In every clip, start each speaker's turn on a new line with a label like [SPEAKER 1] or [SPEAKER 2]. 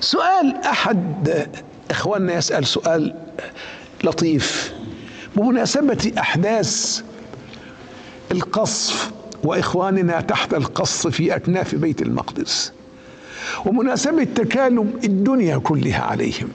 [SPEAKER 1] سؤال أحد إخواننا يسأل سؤال لطيف بمناسبة أحداث القصف وإخواننا تحت القصف في أكناف بيت المقدس، ومناسبة تكالب الدنيا كلها عليهم،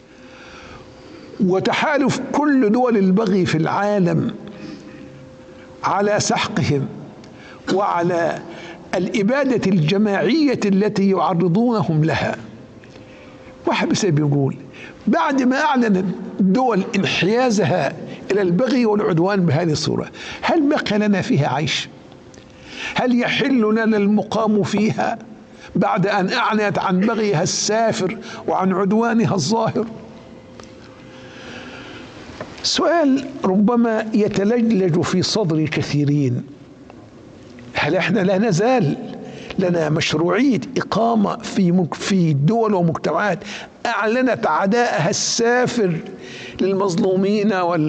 [SPEAKER 1] وتحالف كل دول البغي في العالم على سحقهم وعلى الإبادة الجماعية التي يعرضونهم لها. واحد بس بيقول بعد ما أعلنت دول انحيازها إلى البغي والعدوان بهذه الصورة، هل بقي لنا فيها عيش؟ هل يحل لنا المقام فيها بعد أن أعلنت عن بغيها السافر وعن عدوانها الظاهر؟ سؤال ربما يتلجلج في صدر كثيرين: هل احنا لا نزال لنا مشروعية إقامة في دول ومجتمعات أعلنت عداءها السافر للمظلومين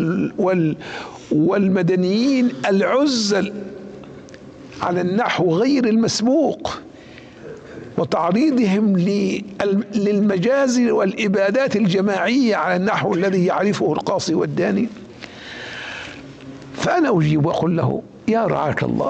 [SPEAKER 1] والمدنيين العزل على النحو غير المسبوق، وتعريضهم للمجازر والإبادات الجماعية على النحو الذي يعرفه القاصي والداني؟ فأنا أجيب وأقول له: يا رعاك الله،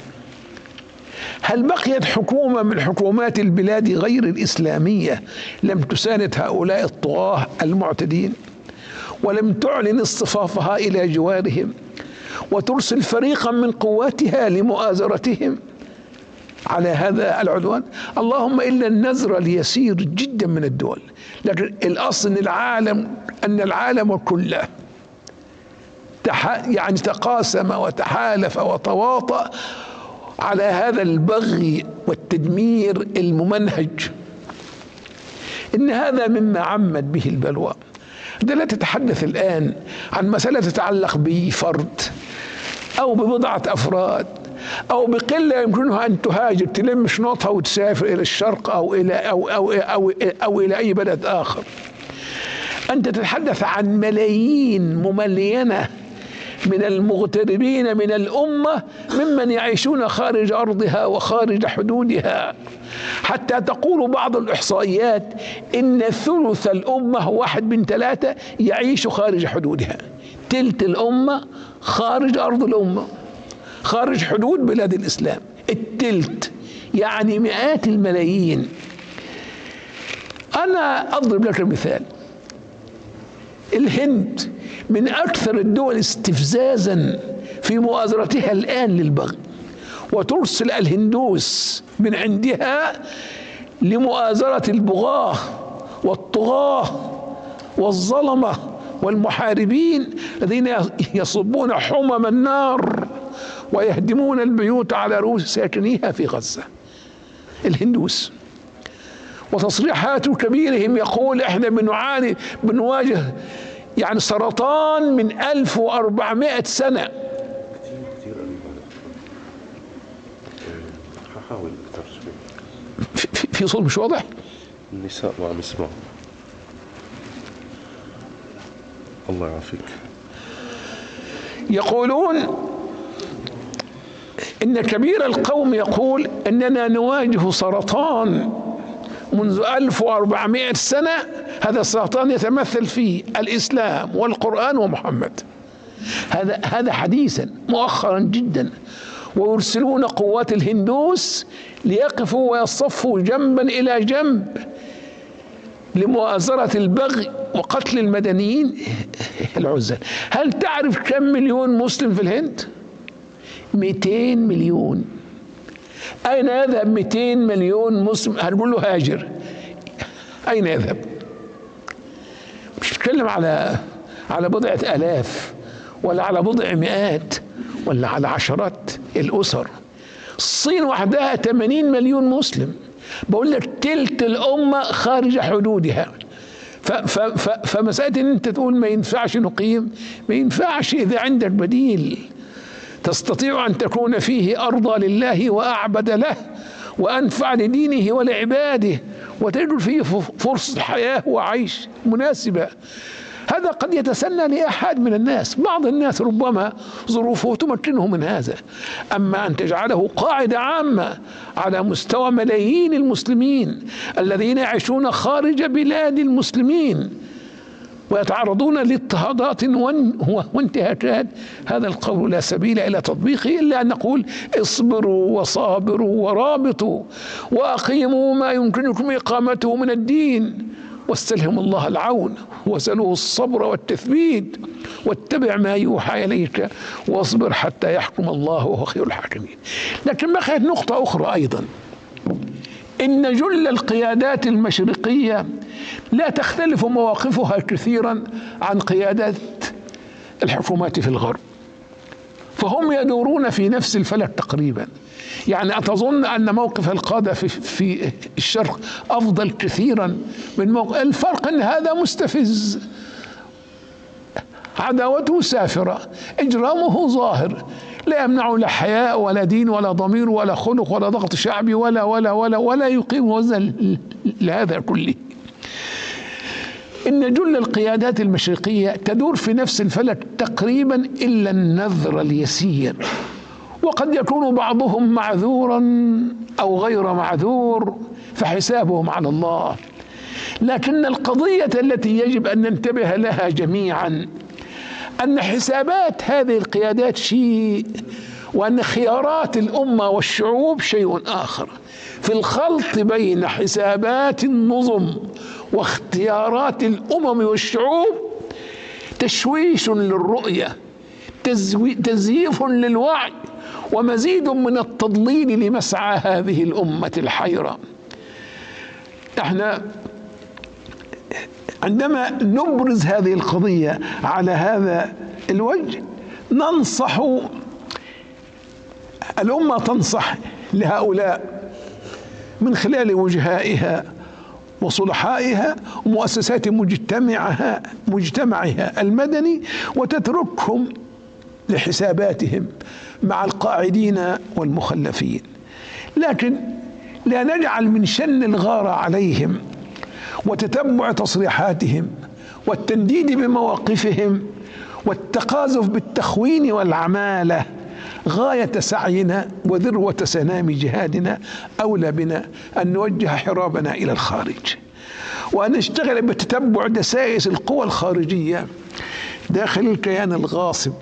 [SPEAKER 1] هل بقيت حكومة من حكومات البلاد غير الإسلامية لم تساند هؤلاء الطغاة المعتدين، ولم تعلن اصطفافها إلى جوارهم وترسل فريقا من قواتها لمؤازرتهم على هذا العدوان؟ اللهم إلا النذر اليسير جدا من الدول، لكن الأصل أن العالم كله يعني تقاسم وتحالف وتواطأ على هذا البغي والتدمير الممنهج. إن هذا مما عمت به البلوى. لا تتحدث الآن عن مسألة تتعلق بفرد أو ببضعة أفراد أو بقلة يمكنها أن تهاجر تلم شنطها وتسافر إلى الشرق أو إلى أي بلد آخر. أنت تتحدث عن ملايين مملينة من المغتربين من الأمة ممن يعيشون خارج أرضها وخارج حدودها، حتى تقول بعض الإحصائيات إن ثلث الأمة 1 من 3 يعيش خارج حدودها، تلت الأمة خارج أرض الأمة، خارج حدود بلاد الإسلام، التلت، يعني مئات الملايين. أنا أضرب لك مثال: الهند من أكثر الدول استفزازا في مؤازرتها الآن للبغي، وترسل الهندوس من عندها لمؤازرة البغاة والطغاة والظلمة والمحاربين الذين يصبون حمم النار ويهدمون البيوت على رؤوس ساكنيها في غزة. الهندوس، وتصريحات كبيرهم يقول احنا بنواجه يعني سرطان من 1400 سنة.
[SPEAKER 2] حاول أكثر
[SPEAKER 1] في صوت مش واضح؟
[SPEAKER 2] النساء ما عم يسمعوا. الله يعافيك.
[SPEAKER 1] يقولون إن كبير القوم يقول إننا نواجه سرطان منذ 1400 سنة، هذا السرطان يتمثل في الإسلام والقرآن ومحمد. هذا حديثا مؤخرا جدا، ويرسلون قوات الهندوس ليقفوا ويصفوا جنبا إلى جنب لمؤازرة البغي وقتل المدنيين العزل. هل تعرف كم مليون مسلم في الهند؟ 200 مليون. أين يذهب 200 مليون مسلم؟ هنقول له هاجر، أين يذهب؟ مش نتكلم على بضعة آلاف ولا على بضع مئات ولا على عشرات الأسر. الصين وحدها 80 مليون مسلم، بقول لك تلت الأمة خارج حدودها. فمسألة إن أنت تقول ما ينفعش نقيم، ما ينفعش إذا عندك بديل تستطيع أن تكون فيه أرضى لله وأعبد له وأنفع لدينه ولعباده، وتجد فيه فرصة حياة وعيش مناسبة. هذا قد يتسنى لأحد من الناس، بعض الناس ربما ظروفه تمكنه من هذا، أما أن تجعله قاعدة عامة على مستوى ملايين المسلمين الذين يعيشون خارج بلاد المسلمين ويتعرضون لاضطهادات وانتهاكات، هذا القول لا سبيل إلى تطبيقه إلا أن نقول اصبروا وصابروا ورابطوا وأقيموا ما يمكنكم إقامته من الدين واستلهموا الله العون وسألوه الصبر والتثبيت واتبع ما يوحى إليك واصبر حتى يحكم الله وهو خير الحاكمين. لكن بقيت نقطة أخرى أيضا، إن جل القيادات المشرقية لا تختلف مواقفها كثيرا عن قيادات الحكومات في الغرب، فهم يدورون في نفس الفلك تقريبا. يعني أتظن أن موقف القادة في الشرق أفضل كثيرا من موقف، الفرق أن هذا مستفز، عداوته سافرة، إجرامه ظاهر، لا يمنع لا حياء ولا دين ولا ضمير ولا خلق ولا ضغط شعبي ولا يقيم وزن لهذا كله. إن جل القيادات المشرقية تدور في نفس الفلك تقريبا إلا النذر اليسير، وقد يكون بعضهم معذورا أو غير معذور فحسابهم على الله. لكن القضية التي يجب أن ننتبه لها جميعا أن حسابات هذه القيادات شيء، وأن خيارات الأمة والشعوب شيء آخر. في الخلط بين حسابات النظم واختيارات الأمم والشعوب تشويش للرؤية، تزييف للوعي، ومزيد من التضليل لمسعى هذه الأمة الحيرة. احنا عندما نبرز هذه القضية على هذا الوجه ننصح، الأمة تنصح لهؤلاء من خلال وجهائها وصلحائها ومؤسسات مجتمعها المدني، وتتركهم لحساباتهم مع القاعدين والمخلفين. لكن لا نجعل من شن الغارة عليهم وتتبع تصريحاتهم والتنديد بمواقفهم والتقاذف بالتخوين والعمالة غاية سعينا وذروة سنام جهادنا، أولى بنا أن نوجه حرابنا إلى الخارج وأن نشتغل بتتبع دسائس القوى الخارجية داخل الكيان الغاصب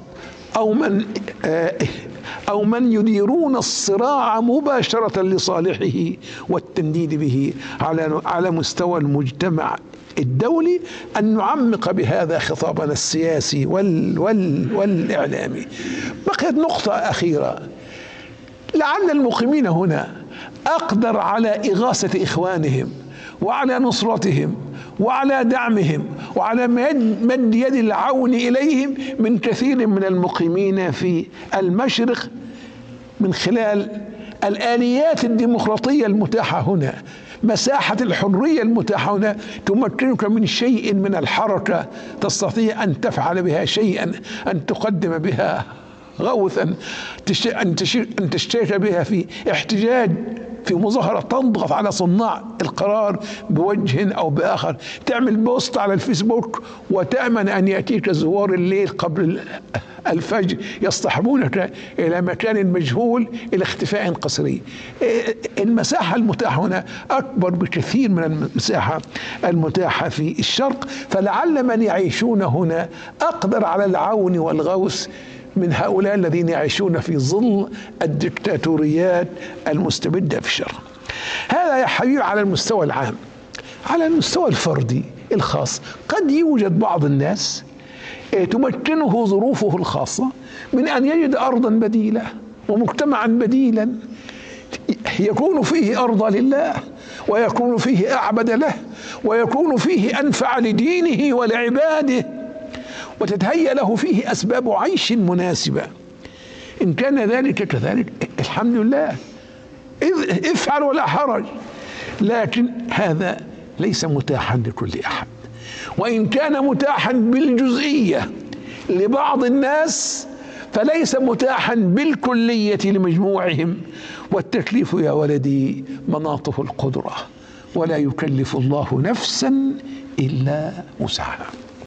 [SPEAKER 1] أو من يديرون الصراع مباشرة لصالحه والتنديد به على مستوى المجتمع الدولي، أن نعمق بهذا خطابنا السياسي والإعلامي. بقيت نقطة أخيرة، لعل المقيمين هنا أقدر على إغاثة إخوانهم وعلى نصرتهم وعلى دعمهم وعلى مد يد العون إليهم من كثير من المقيمين في المشرق من خلال الآليات الديمقراطية المتاحة هنا. مساحة الحرية المتاحة هنا تمكنك من شيء من الحركة، تستطيع أن تفعل بها شيئا، أن تقدم بها غوثا، أن تشترك بها في احتجاج، في مظاهرة تضغط على صناع القرار بوجه أو بآخر، تعمل بوست على الفيسبوك وتأمن أن يأتيك زوار الليل قبل الفجر يصطحبونك إلى مكان مجهول إلى اختفاء قسري. المساحة المتاحة هنا أكبر بكثير من المساحة المتاحة في الشرق، فلعل من يعيشون هنا أقدر على العون والغوث من هؤلاء الذين يعيشون في ظل الدكتاتوريات المستبدة في الشرق. هذا يا حبيبي على المستوى العام. على المستوى الفردي الخاص قد يوجد بعض الناس تمكنه ظروفه الخاصة من أن يجد أرضا بديلة ومجتمعا بديلا يكون فيه أرضى لله، ويكون فيه أعبد له، ويكون فيه أنفع لدينه ولعباده، وتتهيأ له فيه أسباب عيش مناسبة. إن كان ذلك كذلك الحمد لله، افعل ولا حرج. لكن هذا ليس متاحا لكل أحد، وإن كان متاحا بالجزئية لبعض الناس فليس متاحا بالكلية لمجموعهم. والتكليف يا ولدي مناطه القدرة، ولا يكلف الله نفسا إلا وسعها.